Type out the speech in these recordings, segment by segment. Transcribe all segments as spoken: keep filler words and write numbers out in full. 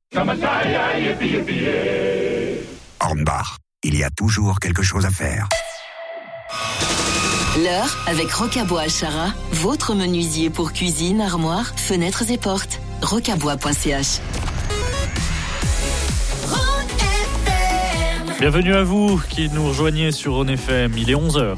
Hornbach, il y a toujours quelque chose à faire. L'heure avec Rocabois Achara, votre menuisier pour cuisine, armoires, fenêtres et portes. rocabois point c h. Bienvenue à vous qui nous rejoignez sur Rhône F M, il est onze heures.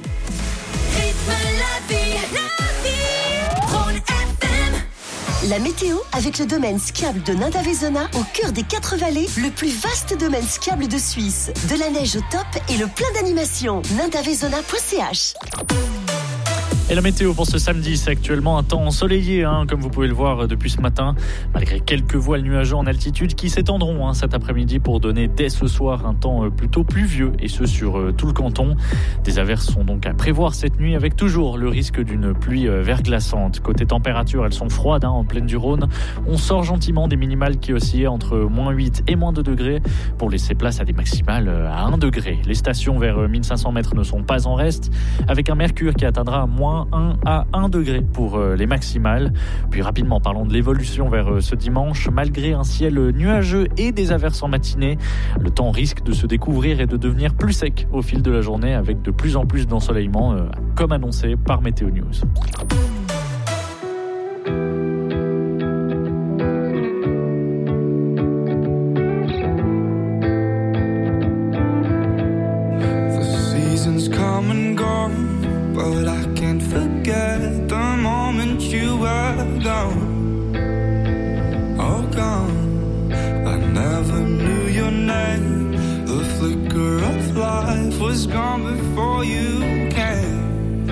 La météo avec le domaine skiable de Nanda-Vezona au cœur des quatre vallées, le plus vaste domaine skiable de Suisse. De la neige au top et le plein d'animations. nanda-vezona point c h. Et la météo pour ce samedi, c'est actuellement un temps ensoleillé, hein, comme vous pouvez le voir depuis ce matin, malgré quelques voiles nuageux en altitude qui s'étendront hein, cet après-midi pour donner dès ce soir un temps plutôt pluvieux, et ce sur euh, tout le canton. Des averses sont donc à prévoir cette nuit, avec toujours le risque d'une pluie euh, verglaçante. Côté température, elles sont froides hein, en plaine du Rhône. On sort gentiment des minimales qui oscillaient entre moins huit et moins deux degrés pour laisser place à des maximales à un degré. Les stations vers mille cinq cents mètres ne sont pas en reste, avec un mercure qui atteindra moins un à un degré pour les maximales. Puis rapidement, parlons de l'évolution vers ce dimanche. Malgré un ciel nuageux et des averses en matinée, le temps risque de se découvrir et de devenir plus sec au fil de la journée, avec de plus en plus d'ensoleillement, comme annoncé par Météo News. But I can't forget the moment you were gone. Oh, gone. I never knew your name. The flicker of life was gone before you came.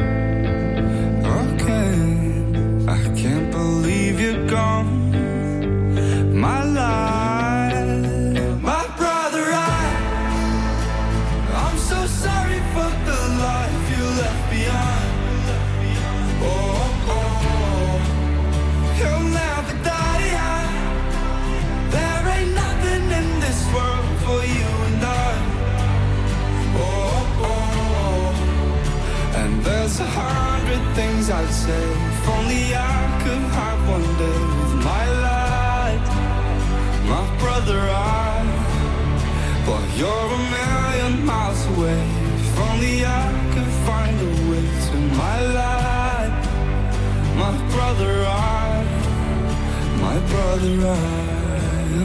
Okay, I can't believe you're gone. My life, my brother, I, I'm so sorry for the life you left behind. Oh, oh, oh, he'll never die. There ain't nothing in this world for you and I. Oh, oh, oh, and there's a hundred things I'd say if only I could have one day with my light, my brother, I. But you're a million miles away. If only I could find a way to my life, my brother, I, my brother, I.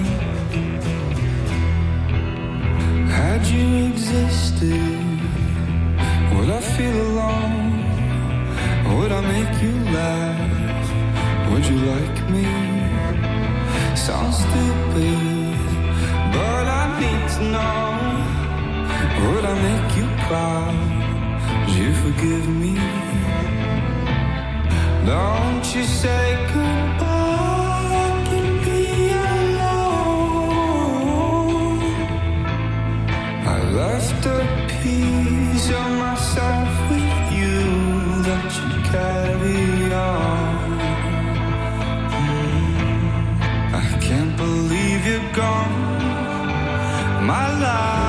Had you existed, would I feel alone? Would I make you laugh? Would you like me? Sounds stupid, but I need to know. Would I make you proud? Would you forgive me? Don't you say goodbye, I can be alone. I left a piece of myself with you that you carry on. mm. I can't believe you're gone. My life,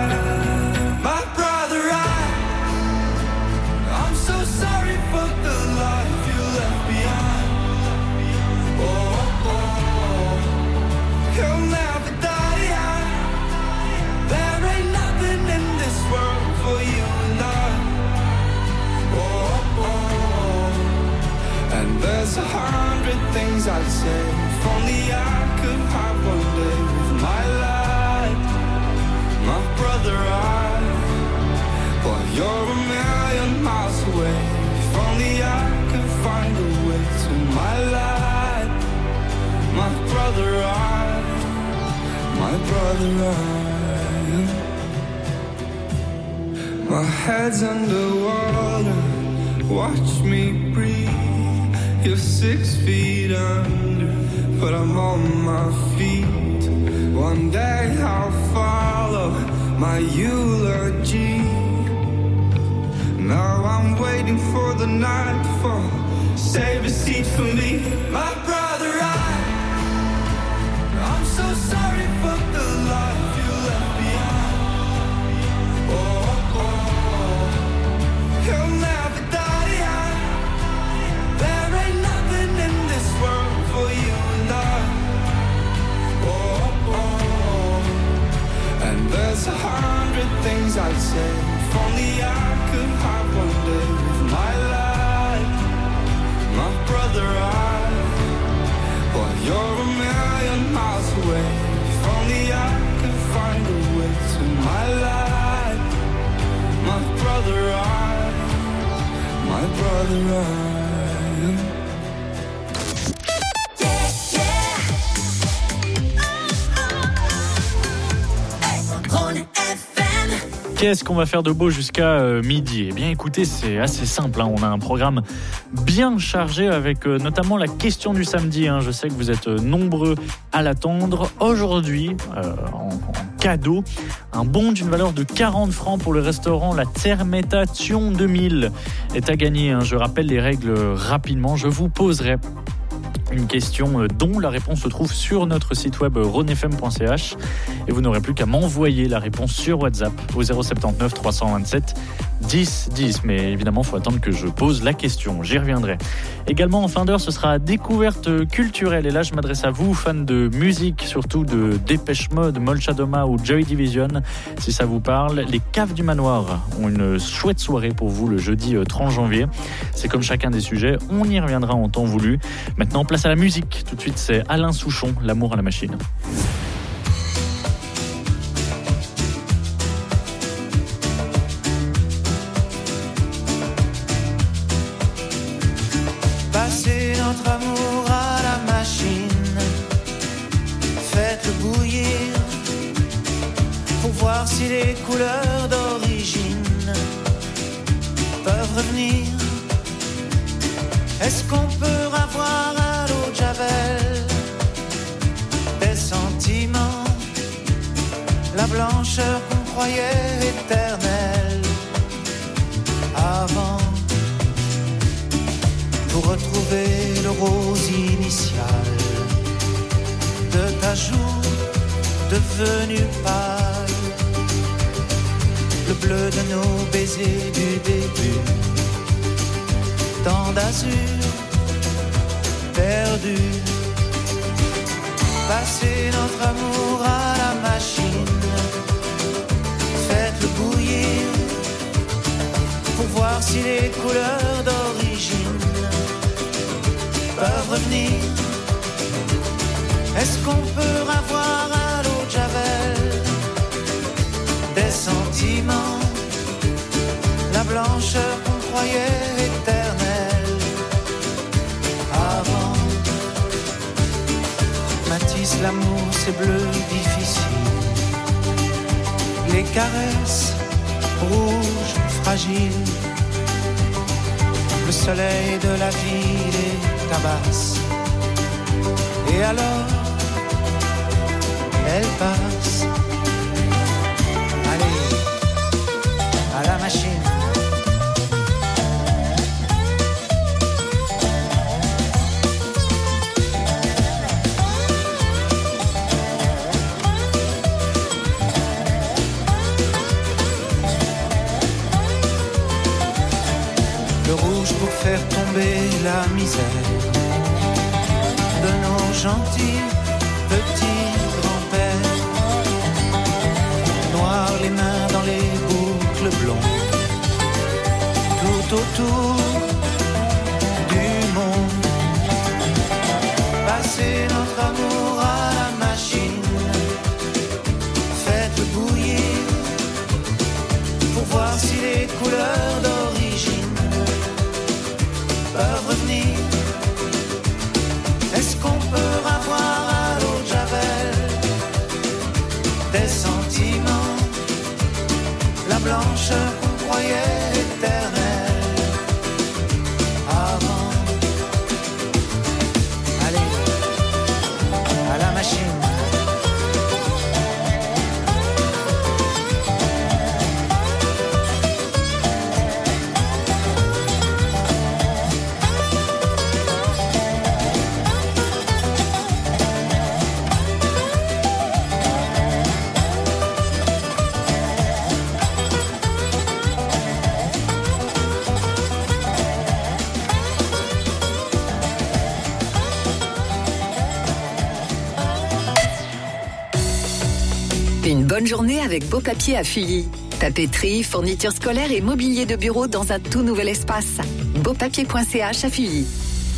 there's a hundred things I'd say if only I could have one day with my life, my brother, I. But you're a million miles away. If only I could find a way to my life, my brother, I, my brother, I. My head's underwater, watch me breathe. You're six feet under, but I'm on my feet. One day I'll follow my eulogy. Now I'm waiting for the nightfall. Save a seat for me, my brother, I. I'm so sorry for the life you left behind. Oh, oh, oh. He'll never die. There ain't nothing in this world for you and I. Oh, would say, if only I could have one day with my life, my brother I, but you're a million miles away. If only I could find a way to my life, my brother I, my brother I. Qu'est-ce qu'on va faire de beau jusqu'à euh, midi ? Eh bien écoutez, c'est assez simple, hein. On a un programme bien chargé avec euh, notamment la question du samedi, hein. Je sais que vous êtes euh, nombreux à l'attendre. Aujourd'hui, euh, en, en cadeau, un bon d'une valeur de quarante francs pour le restaurant La Termetation deux mille est à gagner, hein. Je rappelle les règles rapidement, je vous poserai une question dont la réponse se trouve sur notre site web rhône f m point c h et vous n'aurez plus qu'à m'envoyer la réponse sur WhatsApp au zéro sept neuf trois cent vingt-sept dix dix. Mais évidemment, il faut attendre que je pose la question, j'y reviendrai. Également en fin d'heure, ce sera découverte culturelle et là je m'adresse à vous, fans de musique, surtout de Dépêche Mode, Molchadoma ou Joy Division. Si ça vous parle, les Caves du Manoir ont une chouette soirée pour vous le jeudi trente janvier. C'est comme chacun des sujets, on y reviendra en temps voulu. Maintenant, place à la musique. Tout de suite, c'est Alain Souchon, L'amour à la machine. Passez notre amour à la machine, faites-le bouillir pour voir si les couleurs d'origine peuvent revenir. Est-ce qu'on peut avoir à l'eau de Javel des sentiments, la blancheur qu'on croyait éternelle avant, pour retrouver le rose initial de ta joue devenue pâle, le bleu de nos baisers du début, tant d'azur perdu. Passez notre amour à la machine, faites-le bouillir pour voir si les couleurs d'origine peuvent revenir. Est-ce qu'on peut avoir à l'eau de Javel des sentiments, la blancheur qu'on croyait éternelle avant? Matisse, l'amour c'est bleu difficile, les caresses rouges fragiles, le soleil de la vie les tabasse, et alors elle passe. Allez, à la machine. Le rouge pour faire tomber la misère de nos gentils petits grands-pères, noir les mains dans les boucles blondes, tout autour du monde. Passez notre amour à la machine, faites-le bouillir pour voir si les couleurs d'origine peuvent revenir. Est-ce qu'on peut avoir à l'eau de Javel des sentiments, la blancheur qu'on croyait éternelle avant? Allez, à la machine. Une bonne journée avec Beau Papier à Fuilly. Papeterie, fournitures scolaires et mobilier de bureau dans un tout nouvel espace. Beaupapier point c h à Fuilly.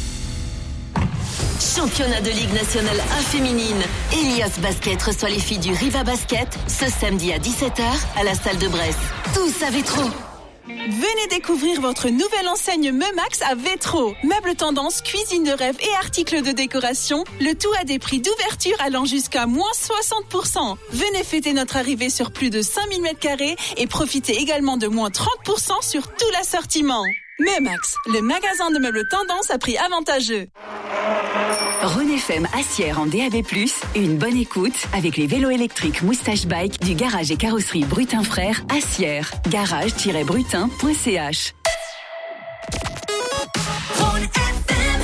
Championnat de Ligue nationale A féminine. Elias Basket reçoit les filles du Riva Basket ce samedi à dix-sept heures à la salle de Brest. Tous à Vétro. Venez découvrir votre nouvelle enseigne Meumax à Vétro. Meubles tendance, cuisine de rêve et articles de décoration, le tout à des prix d'ouverture allant jusqu'à moins soixante pour cent. Venez fêter notre arrivée sur plus de cinq mille mètres carrés et profitez également de moins trente pour cent sur tout l'assortiment. Meumax, le magasin de meubles tendance à prix avantageux. Rhône F M Assières en D A B plus, une bonne écoute avec les vélos électriques Moustache Bike du garage et carrosserie Brutin Frères Assières. garage tiret brutin point c h. Rhône F M.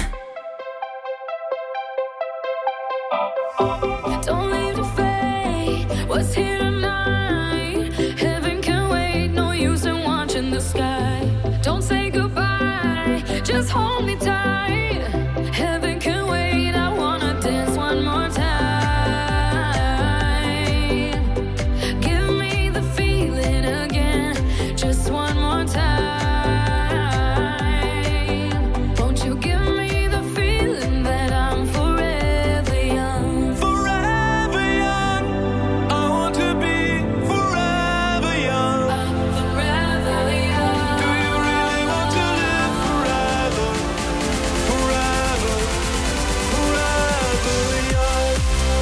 Don't leave the fate, what's here tonight? Heaven can wait, no use in watching the sky. Don't say goodbye, just hold me tight. Heaven can wait, I wanna dance one more time. Give me the feeling again, just one more time. Won't you give me the feeling that I'm forever young? Forever young. I want to be forever young. I'm forever young. Do you really want to live forever? Forever, forever young.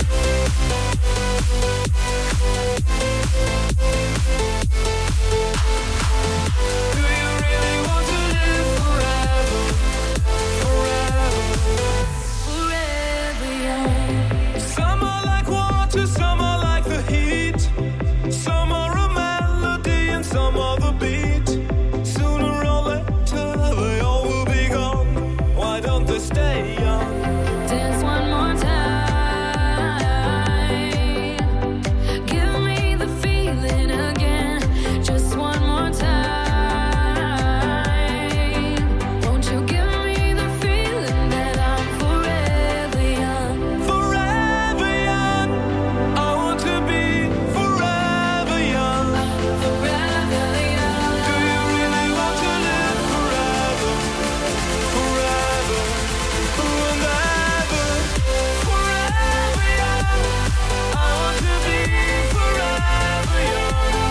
Do you really want to live forever? Forever. Forever young. Some are like water, some are like the heat. Some are a melody and some are the beat. Sooner or later they all will be gone. Why don't they stay young? Dance one more time. Give me the feeling again, just one more time. Won't you give me the feeling that I'm forever young? Forever young. I want to be forever young. Forever young. Do you really want to live forever? Forever, forever, forever young. I want to be forever young.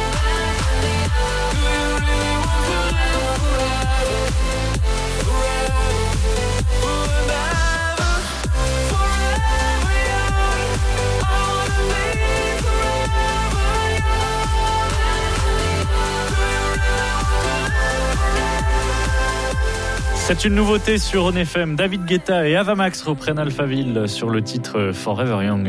Do you really want to live forever? Forever, forever, forever young. I want to be forever young. C'est une nouveauté sur Rhône F M. David Guetta et Ava Max reprennent Alphaville sur le titre Forever Young.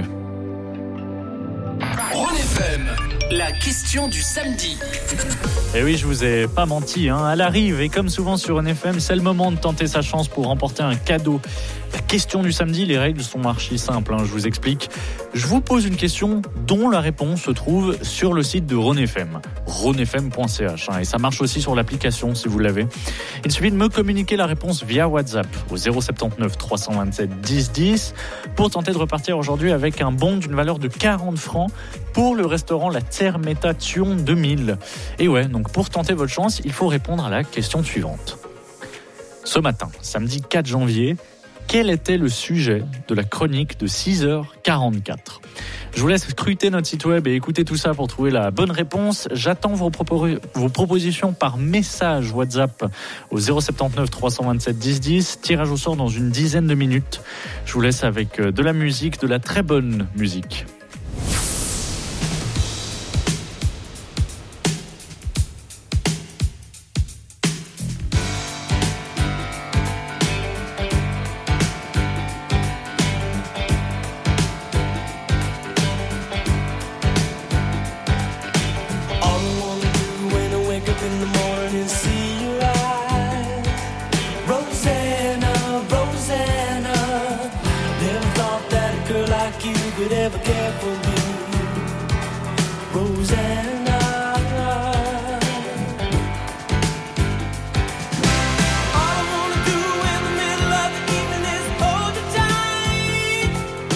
Rhône F M, la question du samedi. Et oui, je vous ai pas menti, hein. Elle arrive et comme souvent sur Rhône F M, c'est le moment de tenter sa chance pour remporter un cadeau. La question du samedi, les règles sont archi simples, hein, je vous explique. Je vous pose une question dont la réponse se trouve sur le site de Rhône F M, rhône f m point c h, hein, et ça marche aussi sur l'application si vous l'avez. Il suffit de me communiquer la réponse via WhatsApp au zéro soixante-dix-neuf trois cent vingt-sept dix dix pour tenter de repartir aujourd'hui avec un bon d'une valeur de quarante francs pour le restaurant La Termetation deux mille. Et ouais, donc pour tenter votre chance, il faut répondre à la question suivante. Ce matin, samedi quatre janvier, quel était le sujet de la chronique de six heures quarante-quatre ? Je vous laisse scruter notre site web et écouter tout ça pour trouver la bonne réponse. J'attends vos, propos- vos propositions par message WhatsApp au zéro soixante-dix-neuf trois cent vingt-sept dix dix. Tirage au sort dans une dizaine de minutes. Je vous laisse avec de la musique, de la très bonne musique.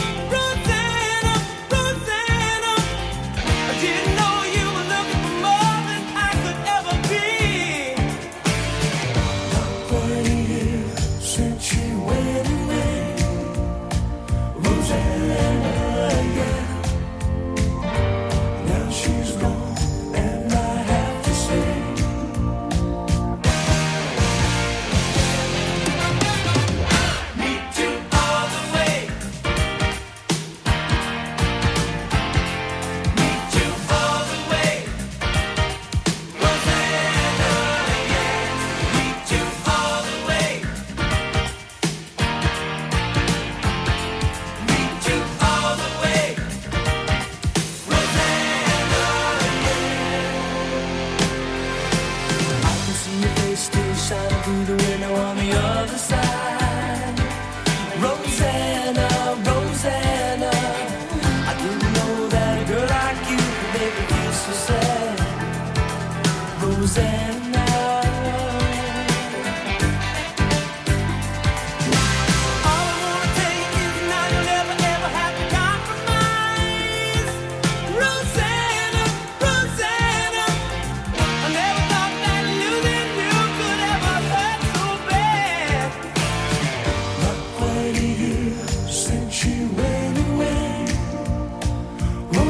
Didn't know you were looking for more.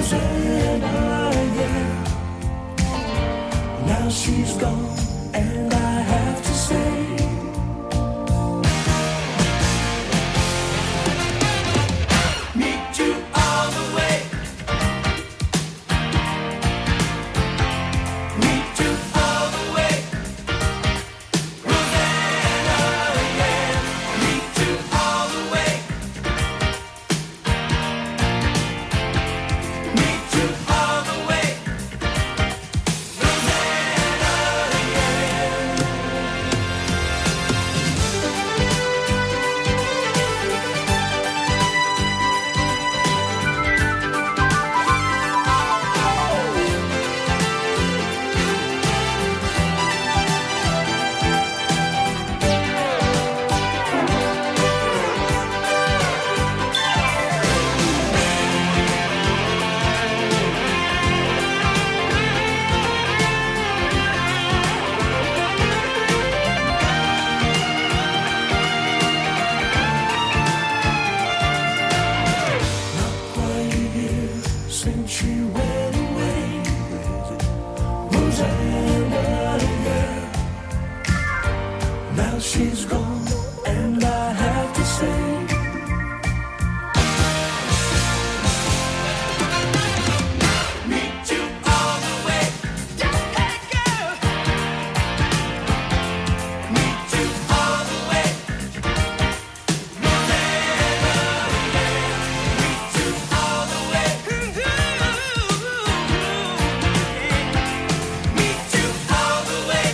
Rosanna, yeah. Now she's gone, and I have to say, meet you all the way. Meet you all the way. Rosanna, yeah. Meet you all the way. Meet you all the way. Since she went away, Rosanna, yeah. Now she's gone, and I have to say, meet you all the way. Hey, girl. Meet you all the way. Rosanna, yeah. Meet you all the way. Meet you all the way.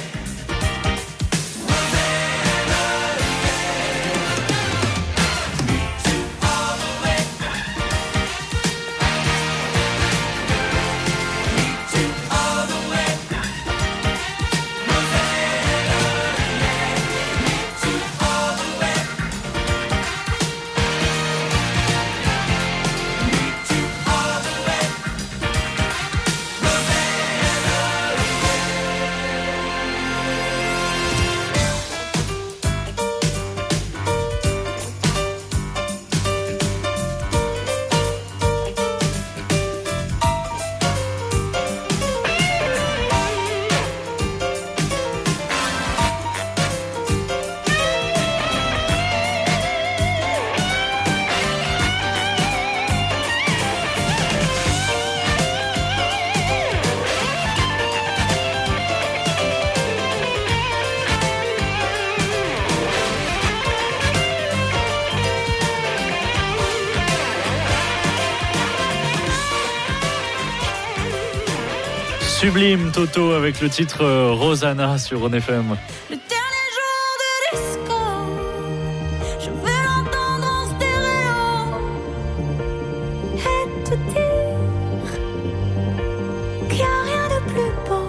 Sublime Toto avec le titre euh, Rosanna sur Ron F M. Le dernier jour de disco, je vais l'entendre en stéréo et te dire qu'il n'y a rien de plus beau.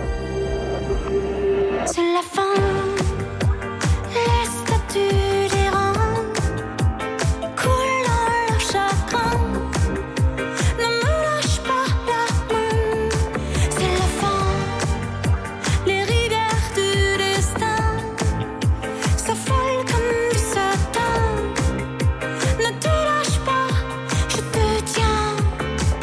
C'est la fin, les statues d'errant coulent dans leur chagrin. Ne me lâche pas la main, c'est la fin. Les rivières du destin s'affolent comme du satin. Ne te lâche pas, je te tiens.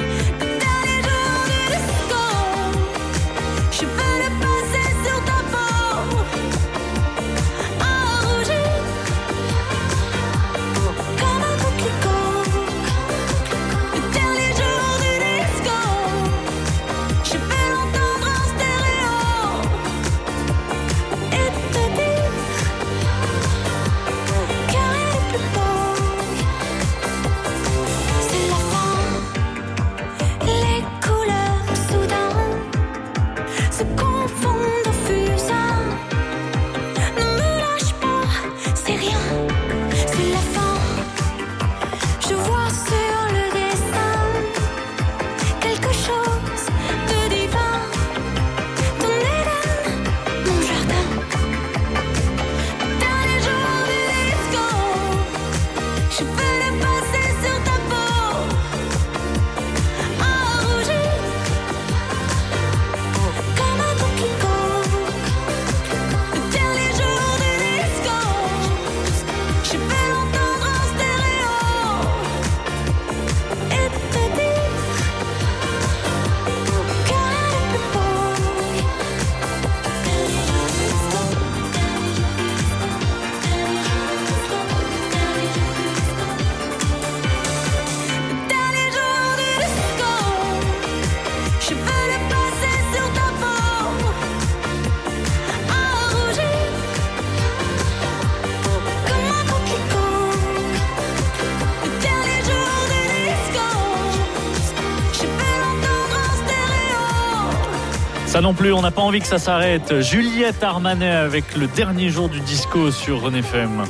Ça non plus, on n'a pas envie que ça s'arrête. Juliette Armanet avec le dernier jour du disco sur Rhône F M.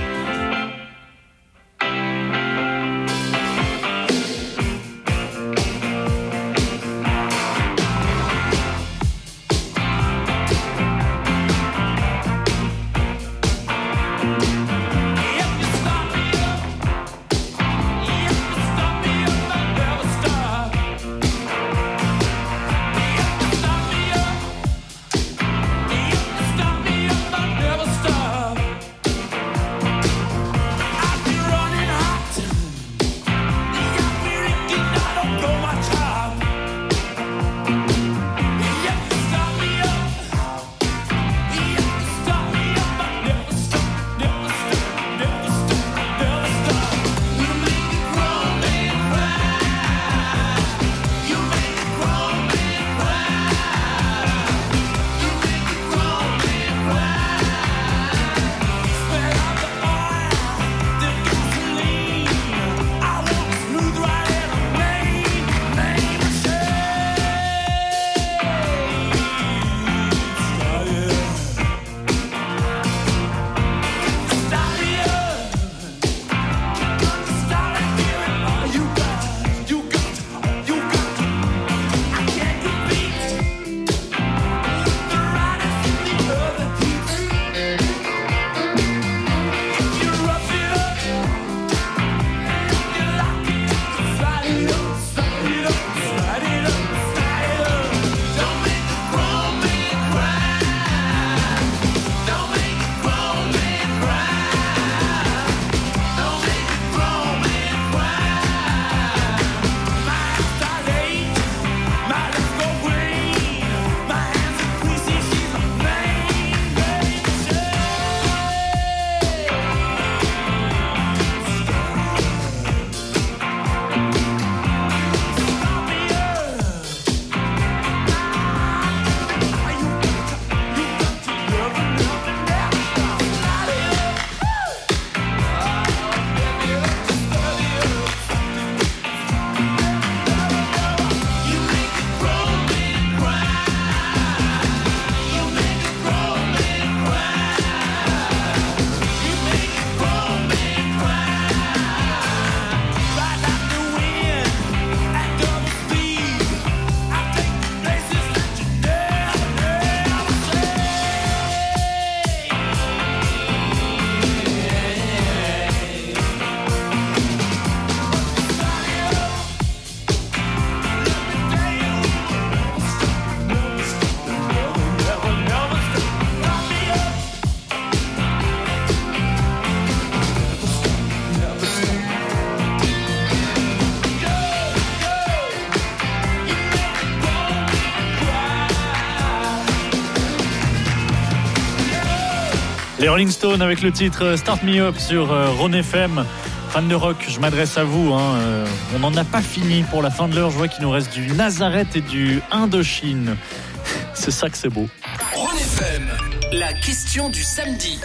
Les Rolling Stones avec le titre Start Me Up sur Rhône F M. Fan de rock, je m'adresse à vous. Hein. Euh, on n'en a pas fini pour la fin de l'heure. Je vois qu'il nous reste du Nazareth et du Indochine. C'est ça que c'est beau. Rhône F M, la question du samedi.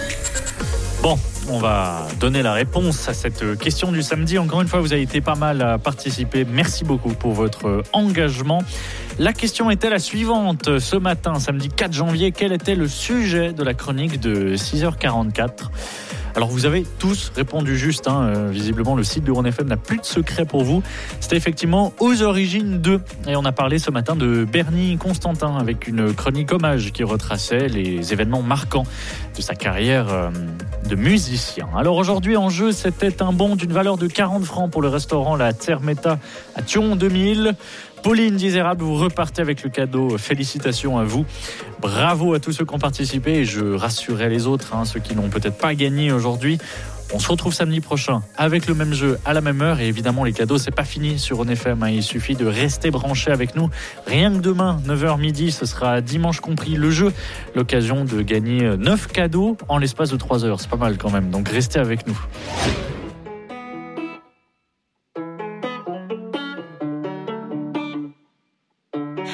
Bon, on va donner la réponse à cette question du samedi. Encore une fois, vous avez été pas mal à participer. Merci beaucoup pour votre engagement. La question était la suivante. Ce matin, samedi quatre janvier, quel était le sujet de la chronique de six heures quarante-quatre ? Alors vous avez tous répondu juste, hein. euh, visiblement le site de Rhône F M n'a plus de secret pour vous. C'était effectivement aux origines d'eux. Et on a parlé ce matin de Bernie Constantin avec une chronique hommage qui retraçait les événements marquants de sa carrière euh, de musicien. Alors aujourd'hui en jeu, c'était un bon d'une valeur de quarante francs pour le restaurant La Termeta à Thion deux mille. Pauline Dizérable, vous repartez avec le cadeau. Félicitations à vous. Bravo à tous ceux qui ont participé. Et je rassurerai les autres, hein, ceux qui n'ont peut-être pas gagné aujourd'hui. On se retrouve samedi prochain avec le même jeu à la même heure. Et évidemment, les cadeaux, c'est pas fini sur Rhône F M. Hein. Il suffit de rester branché avec nous. Rien que demain, neuf heures midi, ce sera dimanche compris le jeu. L'occasion de gagner neuf cadeaux en l'espace de trois heures. C'est pas mal quand même. Donc restez avec nous.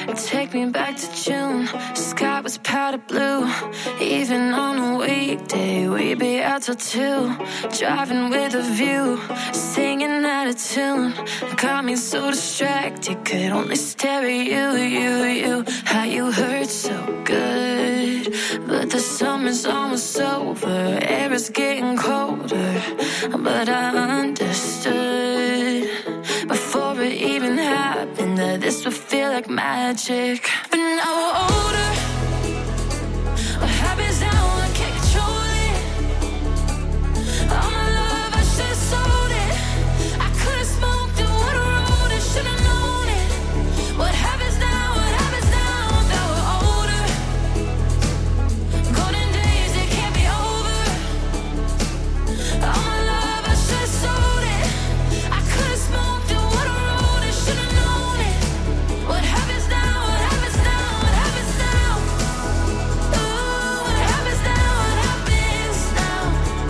Take me back to June. Sky was powder blue. Even on a weekday, we'd be out till two. Driving with a view, singing out of tune. Got me so distracted, could only stare at you, you, you. How you hurt so good, but the summer's almost over. Air is getting colder, but I understood before it even happened that this would feel like magic. But now we're older. What happens now? I can't control it. All my love, I should've sold it. I could've smoked it, would've rolled it, should've known it. What happens now? What happens now? That we're older. Golden days, they can't be over. All my love, I should've sold it. I could've smoked it, would've rolled it, should've known it. What happens now? What happens now? What happens now? Ooh, what happens now? What happens now?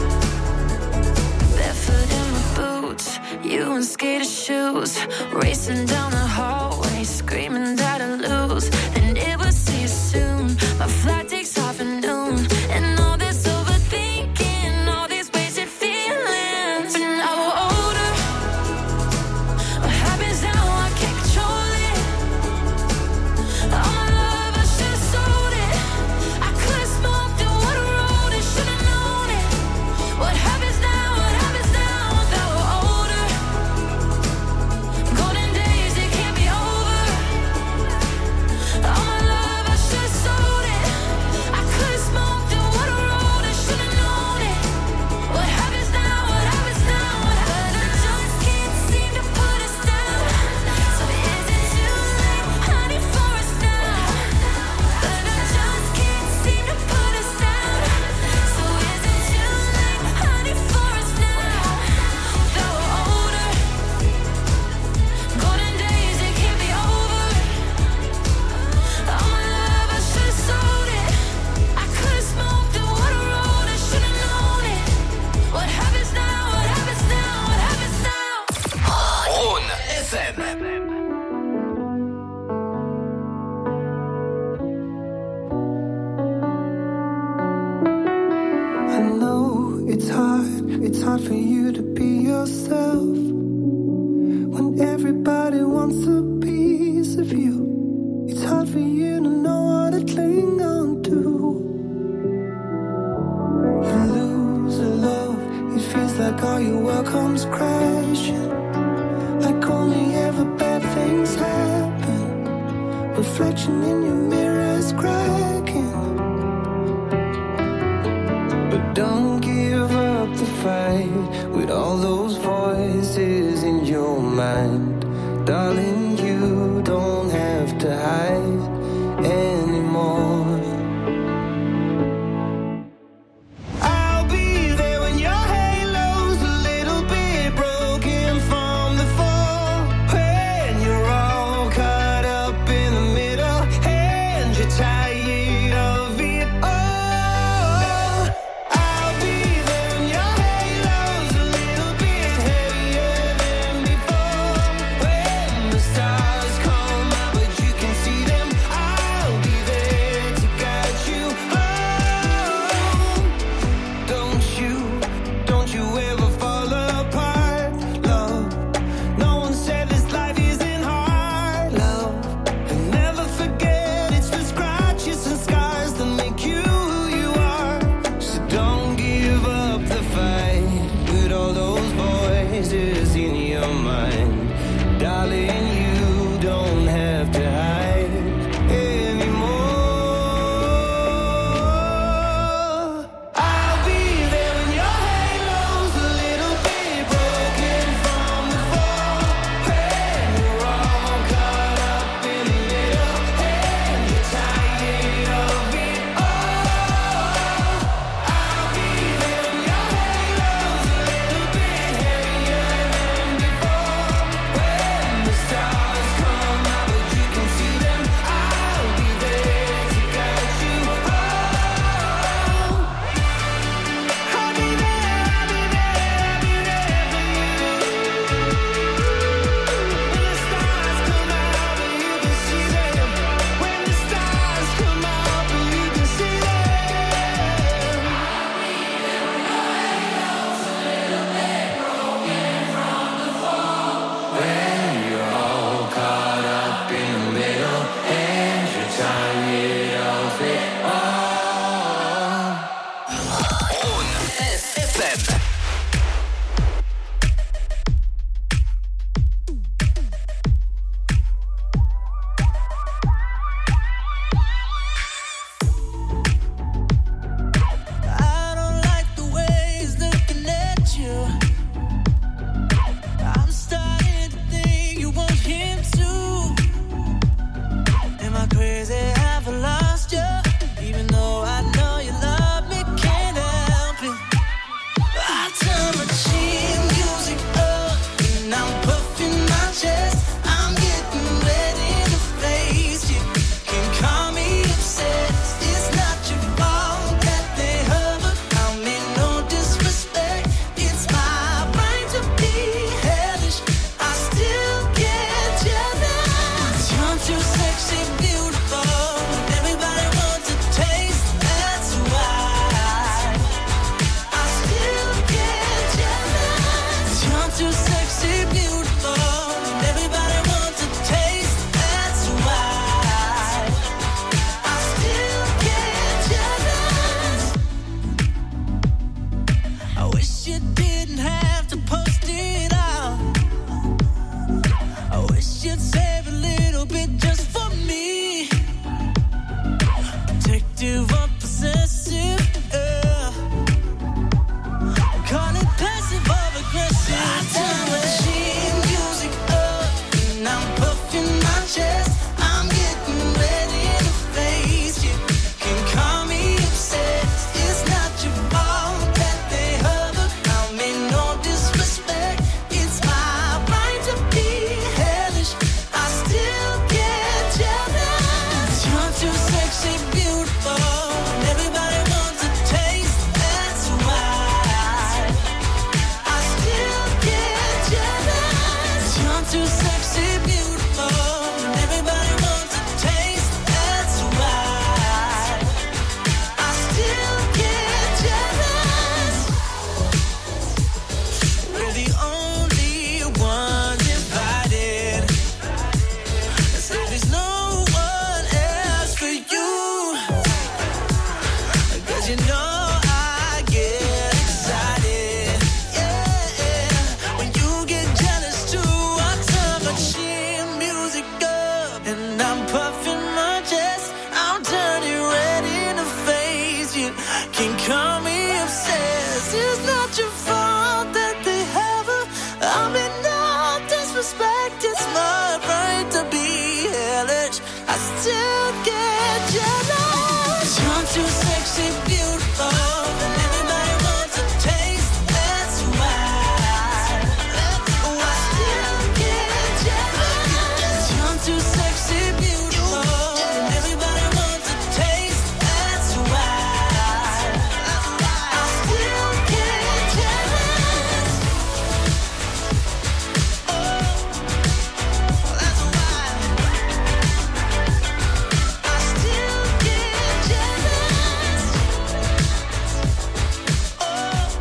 Barefoot in my boots, you in skater shoes, racing down the hallway, screaming that I lose. And it will see you soon. My flight takes off at noon, and all this overthinking, all these wasted feelings. But now we're older. What happens now? I can't control it. All my love, I should've sold it. I could've smoked it, would've rolled it, should've known it. What happens now? What happens now? That we're older. Golden days, they can't be over. All my love, I should've sold it. I could've smoked it, would've rolled it, should've known it. What happens now? What happens now? What happens now? I just can't seem to put us down. So is it too late, honey, for us now? But I just can't seem to put us down. So is it too late, honey, for us now? That we're older. Golden days, they can't be over. All my love, I should've sold it. I could've smoked it, would've rolled it, should've known it. What happens now? What happens now? What happens now? Rhône F M. I know it's hard, it's hard for you to be yourself when everybody wants a piece of you. It's hard for you to know what to cling on to. You lose a love, it feels like all your world comes crashing, like only ever bad things happen. Reflection in your mirror is cracking. But don't give up the fight with all those voices in your mind. Darling, you don't have to hide anymore. I'll be there when your halo's a little bit broken from the fall. When you're all caught up in the middle and you're tired of it all. I'll be there when your halo's a little bit heavier than before. When the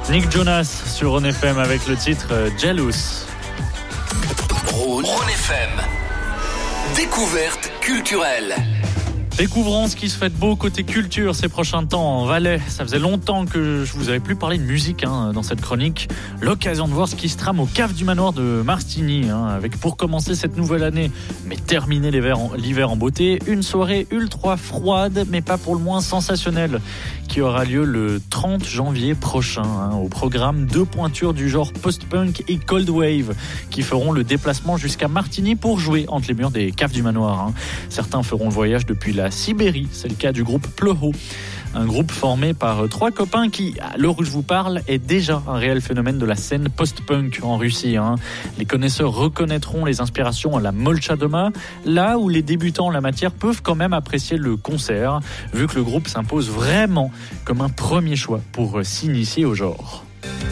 Nick Jonas sur Rhône F M avec le titre Jealous. Rhône F M. Découverte culturelle. Découvrons ce qui se fait de beau côté culture ces prochains temps en Valais. Ça faisait longtemps que je vous avais plus parlé de musique hein, dans cette chronique. L'occasion de voir ce qui se trame au Cave du Manoir de Martigny, hein, avec pour commencer cette nouvelle année, mais terminer l'hiver en, l'hiver en beauté, une soirée ultra froide, mais pas pour le moins sensationnelle, qui aura lieu le trente janvier prochain. Hein, au programme, deux pointures du genre post-punk et cold wave qui feront le déplacement jusqu'à Martigny pour jouer entre les murs des Caves du Manoir. Hein. Certains feront le voyage depuis la Sibérie, c'est le cas du groupe Pleho. Un groupe formé par trois copains qui, à l'heure où je vous parle, est déjà un réel phénomène de la scène post-punk en Russie. Hein. Les connaisseurs reconnaîtront les inspirations à la Molchadoma, là où les débutants en la matière peuvent quand même apprécier le concert, vu que le groupe s'impose vraiment comme un premier choix pour s'initier au genre.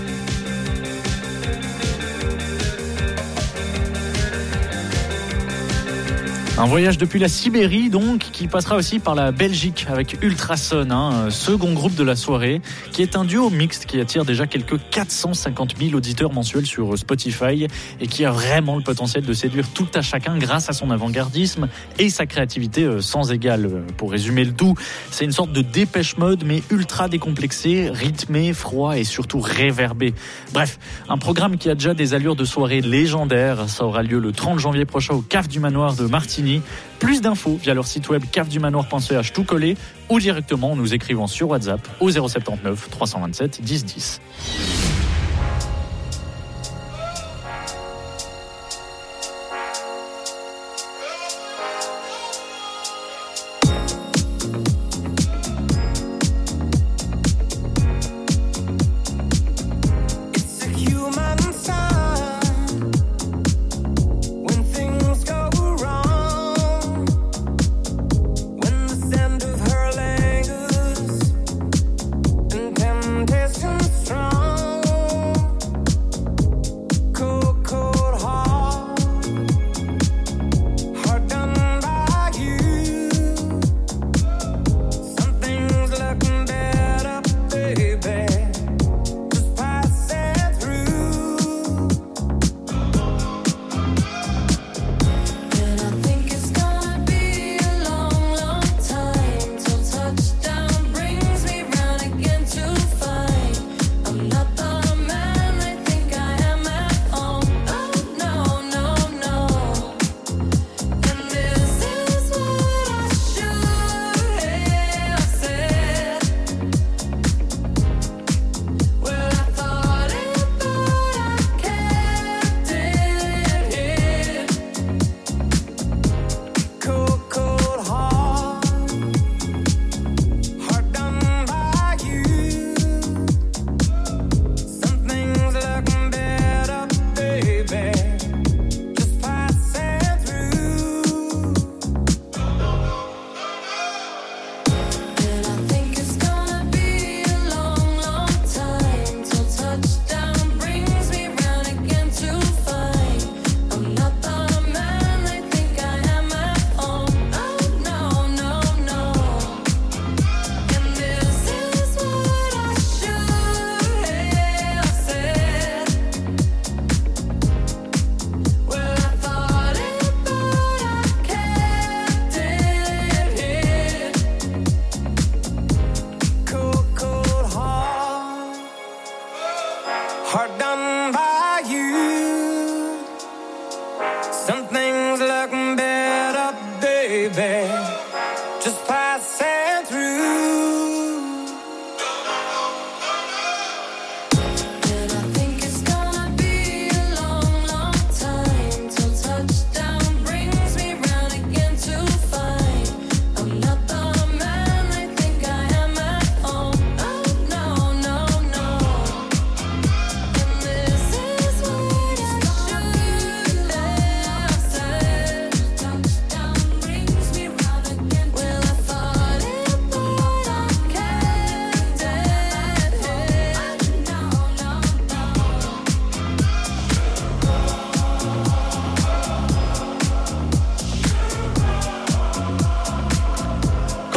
Un voyage depuis la Sibérie, donc, qui passera aussi par la Belgique avec Ultrason, hein, second groupe de la soirée, qui est un duo mixte qui attire déjà quelques quatre cent cinquante mille auditeurs mensuels sur Spotify et qui a vraiment le potentiel de séduire tout à chacun grâce à son avant-gardisme et sa créativité sans égale. Pour résumer le tout, c'est une sorte de Dépêche Mode, mais ultra décomplexé, rythmé, froid et surtout réverbé. Bref, un programme qui a déjà des allures de soirée légendaire. Ça aura lieu le trente janvier prochain au Cave du Manoir de Martigny. Plus d'infos via leur site web cave du manoir point c h tout collé ou directement en nous écrivant sur WhatsApp au zéro sept neuf trois cent vingt-sept dix dix.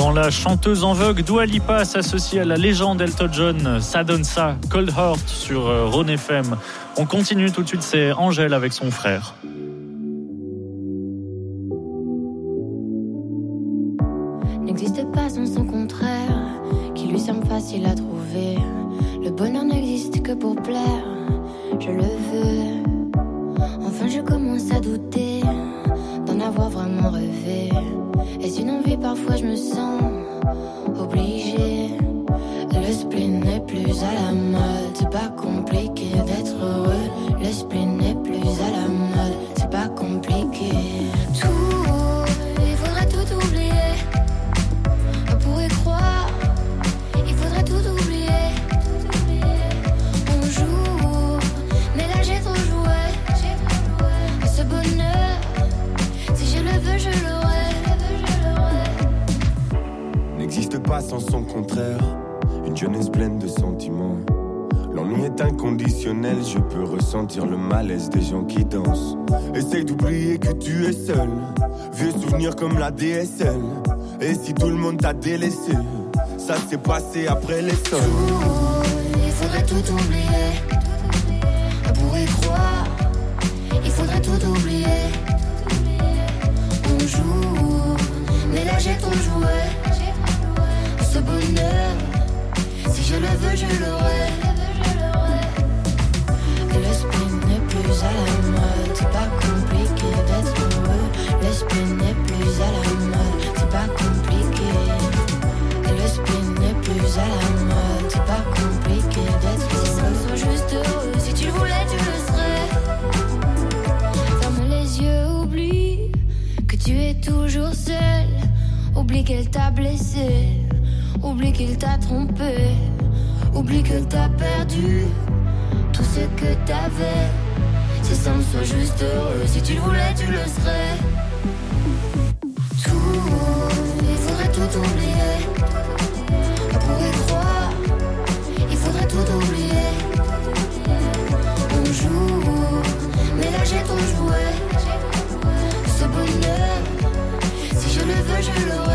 maintenant, la chanteuse en vogue Dua Lipa s'associe à la légende Elton John. Ça donne ça, Cold Heart sur Rhône F M. On continue tout de suite, c'est Angèle avec son frère. N'existe pas sans son contraire, qui lui semble facile à trouver. Le bonheur n'existe que pour plaire, je le veux. Enfin je commence à douter d'en avoir vraiment rêvé. Est-ce une envie, parfois je me sens obligée. Le spleen n'est plus à la mode, c'est pas compliqué d'être heureux. Le spleen n'est plus à la mode, c'est pas compliqué. Tout, il faudrait tout oublier. On pourrait croire, il faudrait tout oublier. On joue, mais là j'ai trop joué. Ce bonheur, si je le veux, je l'aurai. N'existe pas sans son contraire, une jeunesse pleine de sentiments. L'ennui est inconditionnel, je peux ressentir le malaise des gens qui dansent. Essaye d'oublier que tu es seul, vieux souvenirs comme la D S L. Et si tout le monde t'a délaissé, ça s'est passé après les sols. Il faudrait tout oublier, pour y croire, il faudrait tout oublier. On joue, mais là j'ai trop joué. Ce bonheur, si je le veux, je l'aurai. Le spleen n'est plus à la mode, c'est pas compliqué d'être heureux. Le spleen n'est plus à la mode, c'est pas compliqué. Le spleen n'est plus à la mode, c'est pas compliqué d'être heureux. Si ça me soit juste heureux, si tu voulais, tu le serais. Ferme les yeux, oublie que tu es toujours seul. Oublie qu'elle t'a blessé. Oublie qu'il t'a trompé, oublie que t'as perdu tout ce que t'avais. Si ça me soit juste heureux, si tu le voulais, tu le serais. Tout, il faudrait tout oublier. Pour y croire, il faudrait tout oublier. On joue, mais là j'ai trop joué. Ce bonheur, si je le veux, je l'aurai.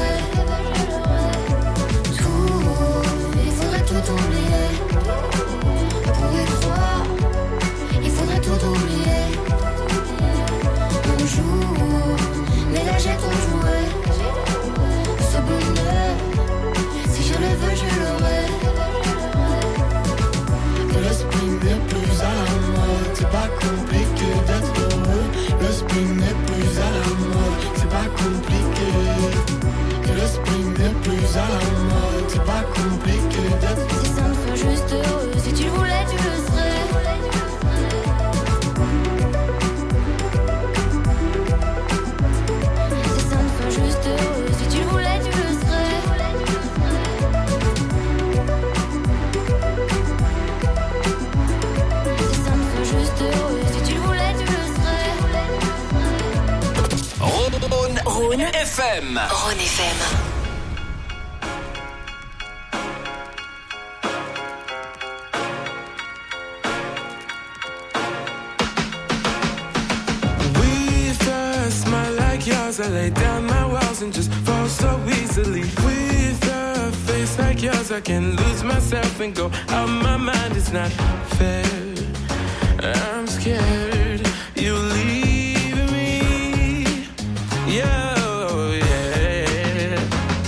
Tout oublier, pour y croire, il faudrait tout oublier. On joue, mais là j'ai trop joué. Ce bonheur, si je le veux, je l'aurai. Le spleen n'est plus à la mode, c'est pas compliqué d'être heureux. Le spleen n'est plus à la mode, c'est pas compliqué. Le spleen n'est plus à la mode, c'est pas compliqué d'être. Si ça me soit juste heureux, si tu voulais, tu le serais. Si ça me soit juste heureux, si tu voulais, tu le serais. Si ça me soit juste heureux, si tu voulais, tu le serais. Rhône, Rhône F M. Rhône F M. I lay down my walls and just fall so easily. With a face like yours, I can lose myself and go out my mind. It's not fair. I'm scared you leave me. Yeah, oh yeah.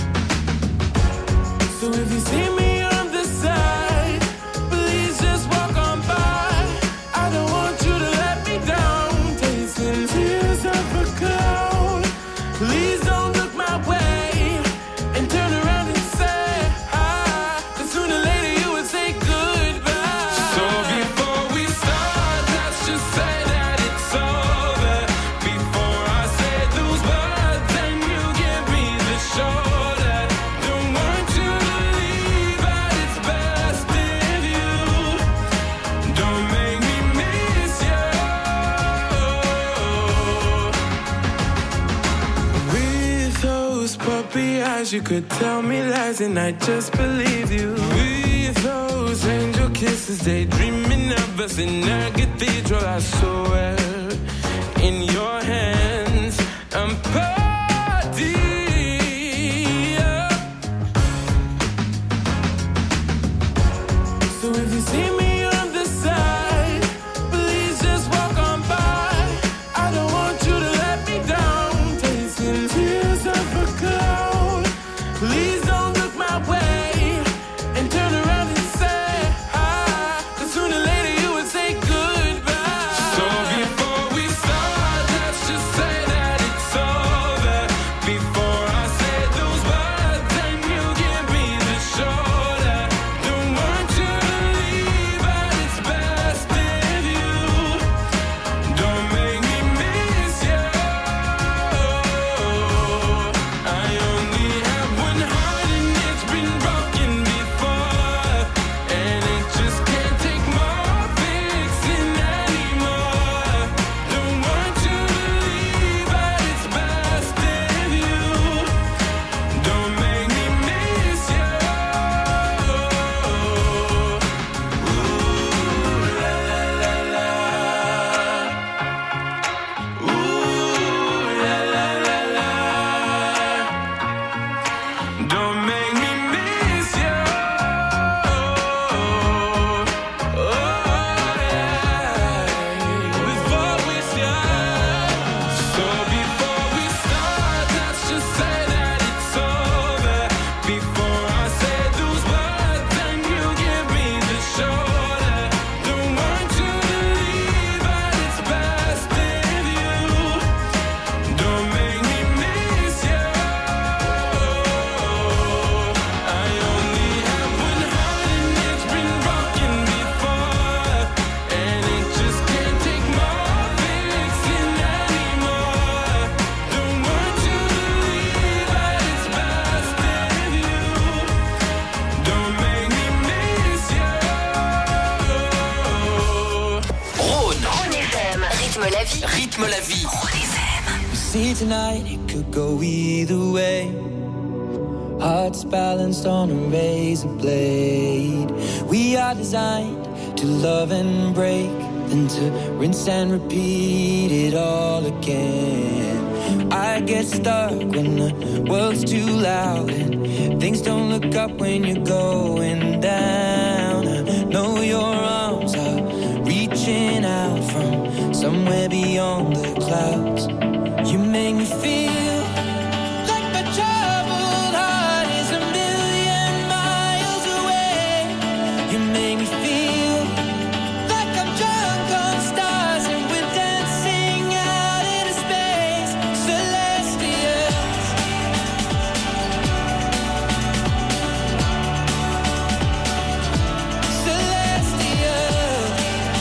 So if you see me on the side, please just walk on by. I don't want you to let me down. Tasting tears of a cloud. Please don't look my way and turn around and say hi, 'cause sooner or later you would say goodbye. So before we start, let's just say that it's over. Before I say those words, then you give me the shoulder. Don't want you to leave, but it's best if you don't make me miss you. With those puppy eyes, you could tell me lies and I just believe you. With those angel kisses, daydreaming of us in a cathedral, I swear, in your hands, I'm party. rythme la vie. You see tonight it could go either way. Hearts balanced on a razor blade. We are designed to love and break, then to rinse and repeat it all again. I get stuck when the world's too loud and things don't look up when you're going down. I know your arms are reaching out from somewhere beyond the clouds. You make me feel like my troubled heart is a million miles away. You make me feel like I'm drunk on stars and we're dancing out into space. Celestials. Celestials.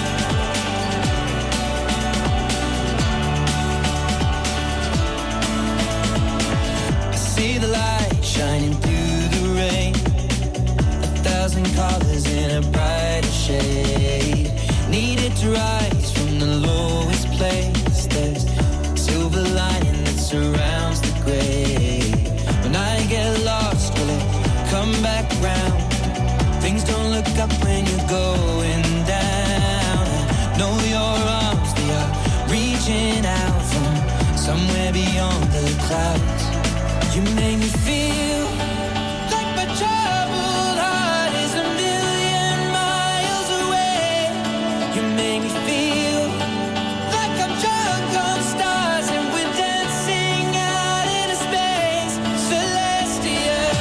I see the light shining through the rain. A thousand colors in a brighter shade. Needed to rise from the lowest place. There's silver lining that surrounds the gray. When I get lost, will it come back round? Things don't look up when you're going down. I know your arms, they are reaching out from somewhere beyond the clouds. You make me feel like my troubled heart is a million miles away. You make me feel like I'm drunk on stars and we're dancing out into space. Celestials.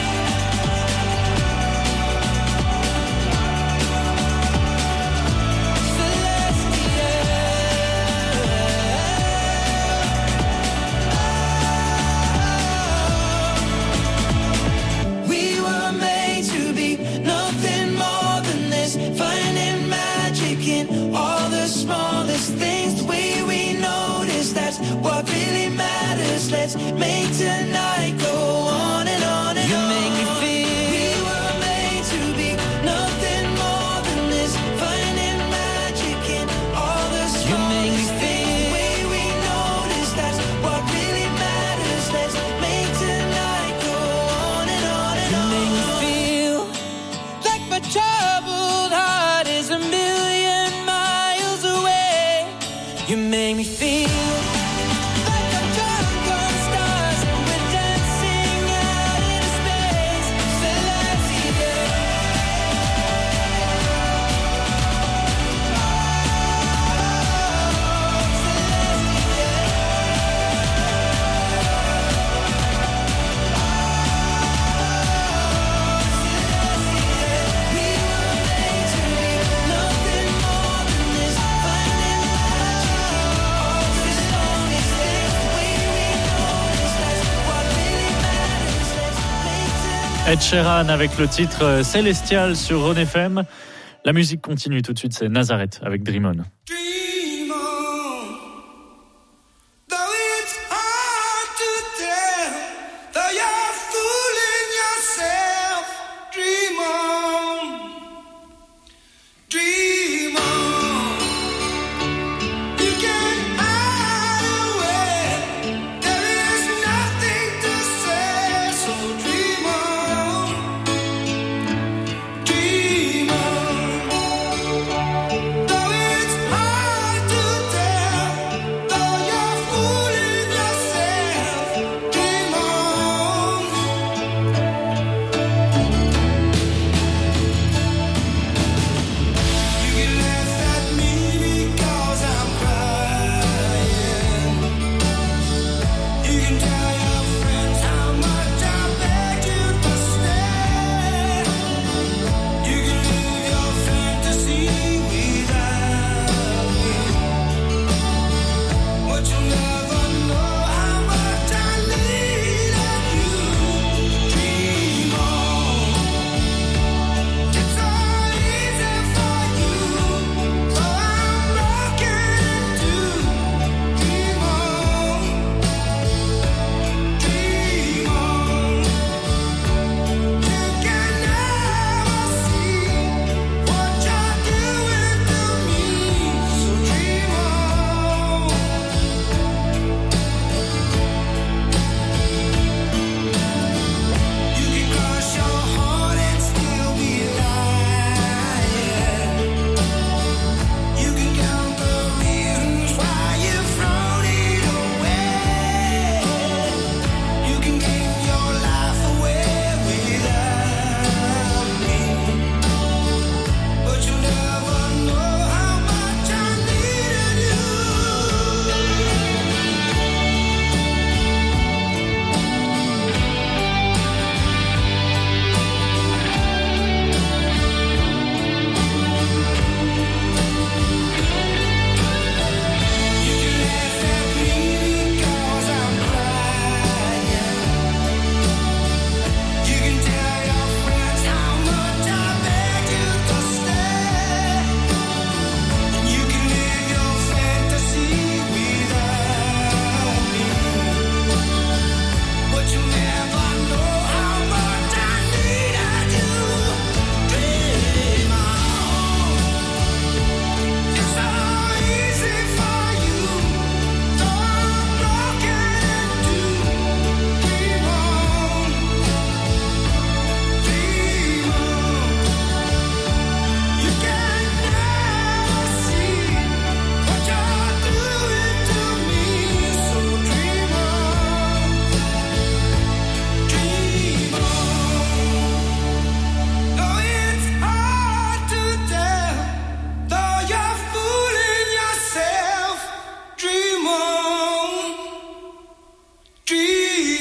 We were made to be nothing more than this, finding magic in all the smallest things. The way we notice, that's what really matters. Let's make tonight go on and on and you on. You make me feel we were made to be nothing more than this, finding magic in all the smallest you make me feel the way we notice, that's what really matters. Let's make tonight go on and on and you on. You make me feel like my troubled heart is a million miles away. You make me feel like I'm drunk on stars and we're dancing out into space. Celestial. We were made to be nothing more than this, finding magic in all the smallest things. The way we notice, that's what really matters. Let's make tonight. Ed Sheeran avec le titre euh, Célestial sur Rhône F M. La musique continue tout de suite, c'est Nazareth avec Dream On. Dream on, though it's hard to tell, though you're fooling yourself. Dream on, dream on. You can hide away. There is nothing to say, so dream on, dream on. Though it's hard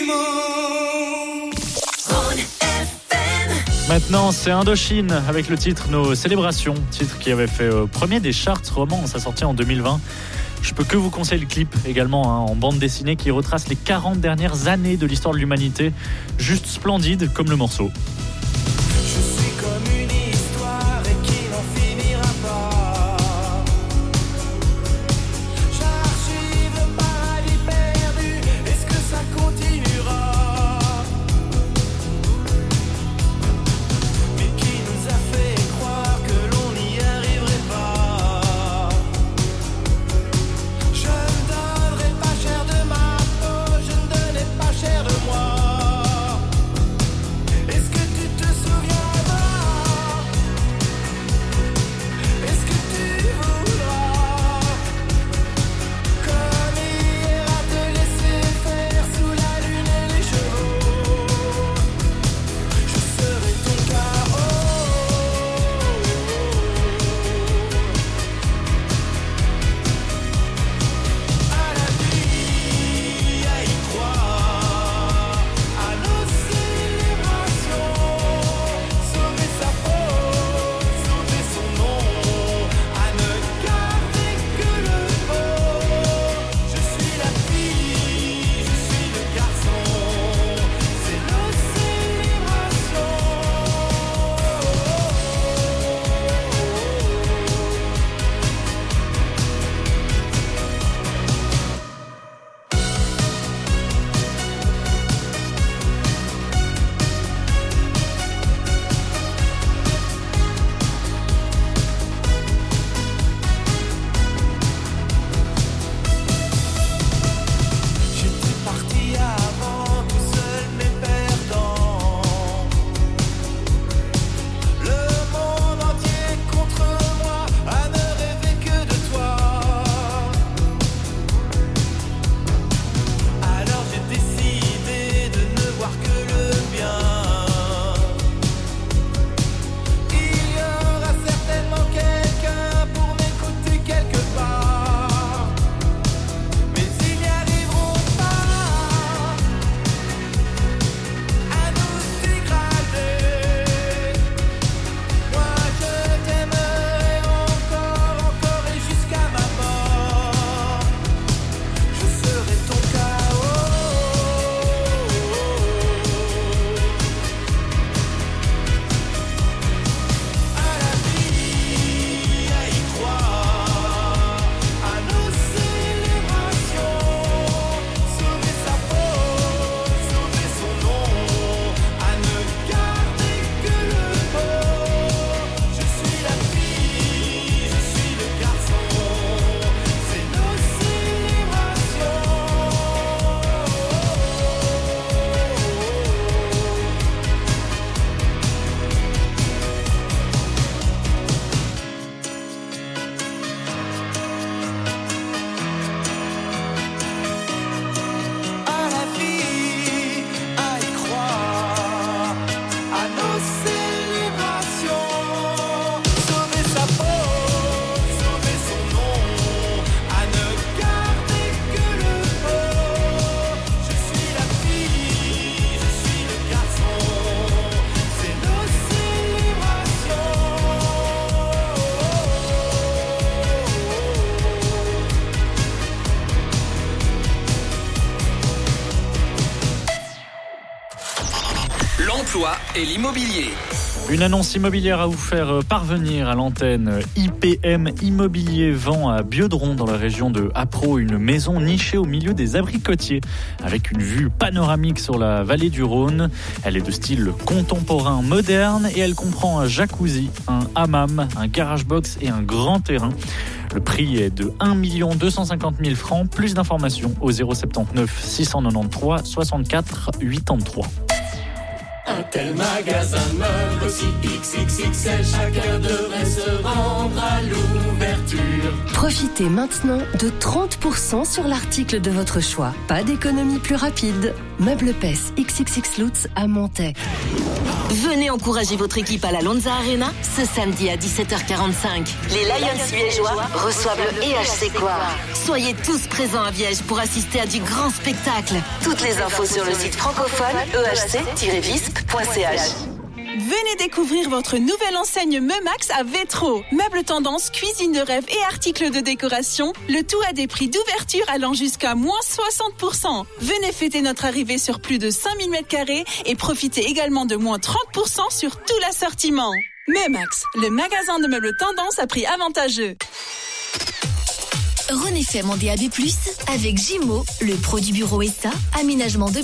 Maintenant, c'est Indochine avec le titre Nos Célébrations, titre qui avait fait euh, premier des charts romans à sa sortie en deux mille vingt. Je peux que vous conseiller le clip également hein, en bande dessinée qui retrace les quarante dernières années de l'histoire de l'humanité. Juste splendide comme le morceau. Je suis comme une histoire et qui n'en finira pas. J'archive le paradis perdu. Est-ce que ça continuera? Mais qui nous a fait croire que l'on n'y arriverait pas? Je ne donnerai pas cher de ma peau, je ne donnais pas cher de moi. Est-ce que tu te souviendras? Est-ce que tu voudras? Comme hier à te laisser faire sous la lune et les chevaux. Je serai ton chaos. À la vie, à y croire, à nos célébrations, sauver sa peau, sauver son nom, à ne garder que le beau. Je suis la fille, je suis le garçon, c'est nos célébrations. J'étais parti avant, tout seul mais perdant. Le monde entier contre moi, à ne rêver que de toi. Alors j'ai décidé de ne voir que le bien. Il y aura certainement quelqu'un pour m'écouter quelque part. Mais ils n'y arriveront pas à nous dégrader. Moi je t'aimerai encore, encore et jusqu'à ma mort. Je serai ton chaos. À la vie, à y croire, à nos célébrations, sauver sa peau, sauver son nom, à ne garder que le beau. Je suis la fille, je suis le garçon, c'est nos célébrations. À la vie, à y croire, à nos célébrations, sauver sa peau, sauver son nom, à ne garder que le beau. Je suis la fille, je suis le garçon, c'est nos célébrations. L'emploi et l'immobilier. Une annonce immobilière à vous faire parvenir à l'antenne. I P M Immobilier vend à Biodron dans la région de Appro une maison nichée au milieu des abricotiers avec une vue panoramique sur la vallée du Rhône. Elle est de style contemporain moderne et elle comprend un jacuzzi, un hammam, un garage box et un grand terrain. Le prix est de un million deux cent cinquante mille francs. Plus d'informations au zéro soixante-dix-neuf six cent quatre-vingt-treize soixante-quatre quatre-vingt-treize. Un tel magasin de meubles aussi X X X L, chacun devrait se rendre à l'ouverture. Profitez maintenant de trente pour cent sur l'article de votre choix. Pas d'économie plus rapide. Meubles P E S X X X Lutz à Montaix. Venez Venez encourager votre équipe à la Lonza Arena ce samedi à dix-sept heures quarante-cinq. Les Lions liégeois reçoivent le E H C Coire. Soyez tous présents à Viège pour assister à du grand spectacle. Toutes les infos sur le site francophone e h c tiret visp point c h. Venez découvrir votre nouvelle enseigne Meumax à Vétro. Meubles tendance, cuisine de rêve et articles de décoration. Le tout à des prix d'ouverture allant jusqu'à moins soixante pour cent. Venez fêter notre arrivée sur plus de cinq mille mètres carrés et profitez également de moins trente pour cent sur tout l'assortiment. Meumax, le magasin de meubles tendance à prix avantageux. Rhône F M en D A B plus, avec Gimo, le pro du bureau E S A, aménagement de